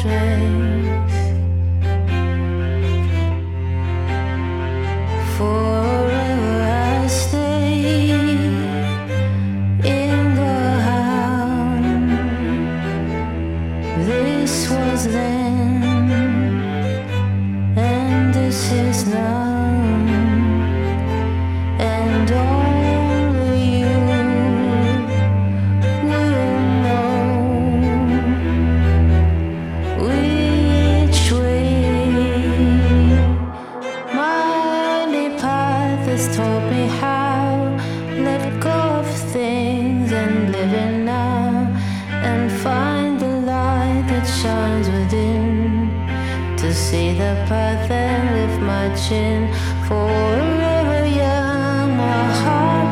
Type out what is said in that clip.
place. Forever I stay in the house. This was then, and this is now. And only you will know which way my path has taught me how. Let go of things and live in now, and find the light that shines within, to see the path and lift my chin. Forever young, my heart